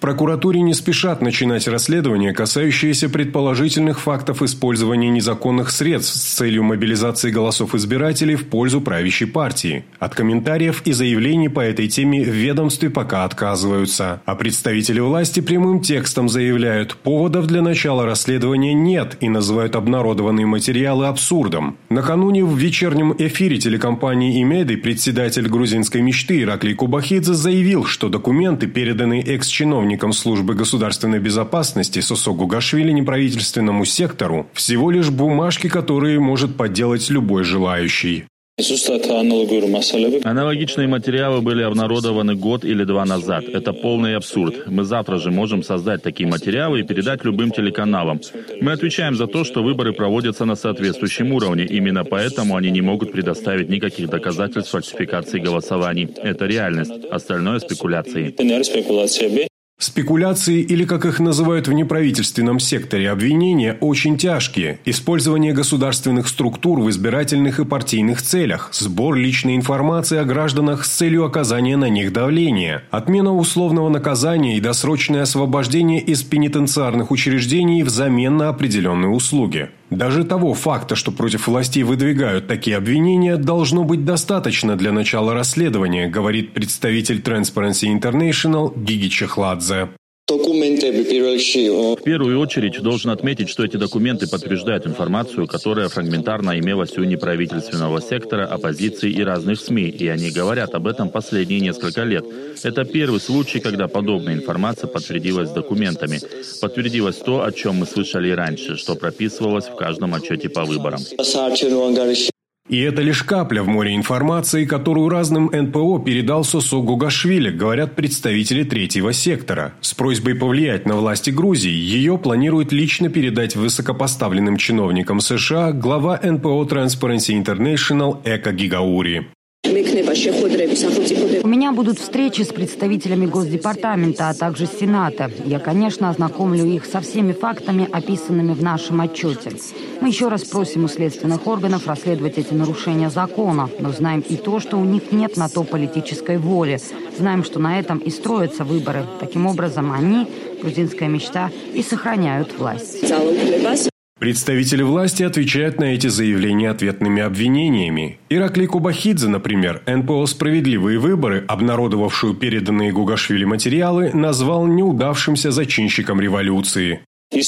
прокуратуре не спешат начинать расследование, касающееся предположительных фактов использования незаконных средств с целью мобилизации голосов избирателей в пользу правящей партии. От комментариев и заявлений по этой теме в ведомстве пока отказываются. А представители власти прямым текстом заявляют, поводов для начала расследования нет и называют обнародованные материалы абсурдом. Накануне в вечернем эфире телекомпании «Имеды» председатель грузинской мечты Ираклий Кубахидзе заявил, что документы, переданные экс-чиновникам службы государственной безопасности Сосо Гугашвили неправительственному сектору, всего лишь бумажки, которые может подделать любой желающий. Аналогичные материалы были обнародованы год или два назад. Это полный абсурд. Мы завтра же можем создать такие материалы и передать любым телеканалам. Мы отвечаем за то, что выборы проводятся на соответствующем уровне. Именно поэтому они не могут предоставить никаких доказательств фальсификации голосований. Это реальность. Остальное – спекуляции. Спекуляции, или, как их называют в неправительственном секторе, обвинения очень тяжкие. Использование государственных структур в избирательных и партийных целях, сбор личной информации о гражданах с целью оказания на них давления, отмена условного наказания и досрочное освобождение из пенитенциарных учреждений взамен на определенные услуги. Даже того факта, что против властей выдвигают такие обвинения, должно быть достаточно для начала расследования, говорит представитель Transparency International Гиги Чехладзе. В первую очередь должен отметить, что эти документы подтверждают информацию, которая фрагментарно имелась у неправительственного сектора, оппозиции и разных СМИ, и они говорят об этом последние несколько лет. Это первый случай, когда подобная информация подтвердилась документами. Подтвердилось то, о чем мы слышали и раньше, что прописывалось в каждом отчете по выборам. И это лишь капля в море информации, которую разным НПО передал Сосо Гугашвили, говорят представители третьего сектора. С просьбой повлиять на власти Грузии ее планирует лично передать высокопоставленным чиновникам США глава НПО Transparency International Эка Гигаури. У меня будут встречи с представителями Госдепартамента, а также Сената. Я, конечно, ознакомлю их со всеми фактами, описанными в нашем отчете. Мы еще раз просим у следственных органов расследовать эти нарушения закона, но знаем и то, что у них нет на то политической воли. Знаем, что на этом и строятся выборы. Таким образом, они, грузинская мечта, и сохраняют власть. Представители власти отвечают на эти заявления ответными обвинениями. Ираклий Кубахидзе, например, НПО «Справедливые выборы», обнародовавшую переданные Гугашвили материалы, назвал неудавшимся зачинщиком революции.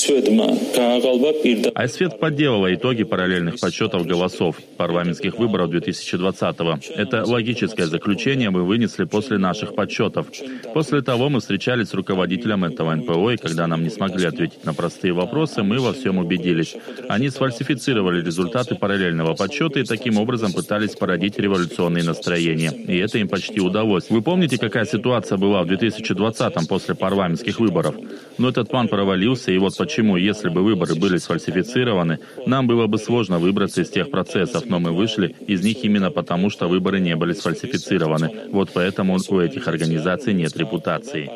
Айсвет подделала итоги параллельных подсчетов голосов парламентских выборов 2020-го. Это логическое заключение мы вынесли после наших подсчетов. После того мы встречались с руководителем этого НПО, и когда нам не смогли ответить на простые вопросы, мы во всем убедились. Они сфальсифицировали результаты параллельного подсчета и таким образом пытались породить революционные настроения. И это им почти удалось. Вы помните, какая ситуация была в 2020-м после парламентских выборов? Но этот план провалился, и вот почему, если бы выборы были сфальсифицированы, нам было бы сложно выбраться из тех процессов, но мы вышли из них именно потому, что выборы не были сфальсифицированы. Вот поэтому у этих организаций нет репутации.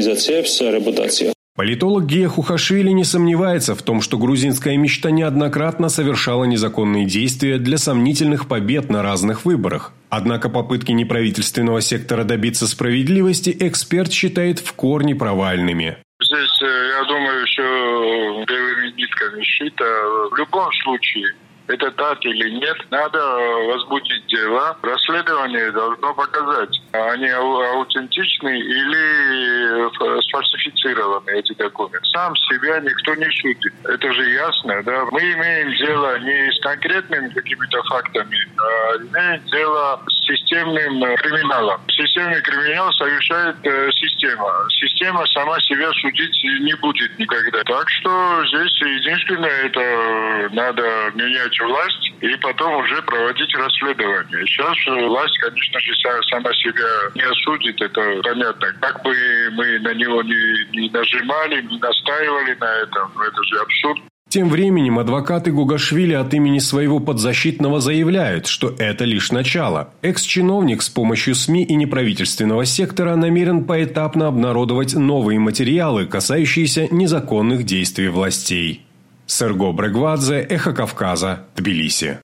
Политолог Гия Хухашвили не сомневается в том, что грузинская мечта неоднократно совершала незаконные действия для сомнительных побед на разных выборах. Однако попытки неправительственного сектора добиться справедливости эксперт считает в корне провальными. Здесь, я думаю, что нитка не шита. В любом случае, это так или нет, надо возбудить дело. Расследование должно показать, они аутентичны или сфальсифицированы, эти документы. Сам себя никто не судит. Это же ясно, да? Мы имеем дело не с конкретными какими-то фактами, а имеем дело с системным криминалом. Системный криминал совершает система. Система сама себя судить не будет никогда. Так что здесь единственное, это надо менять власть и потом уже проводить расследование. Сейчас власть, конечно же, сама себя не осудит, это понятно. Как бы мы на него не нажимали, не настаивали на этом, это же абсурд. Тем временем адвокаты Гугашвили от имени своего подзащитного заявляют, что это лишь начало. Экс-чиновник с помощью СМИ и неправительственного сектора намерен поэтапно обнародовать новые материалы, касающиеся незаконных действий властей. Серго Брегвадзе, Эхо Кавказа, Тбилиси.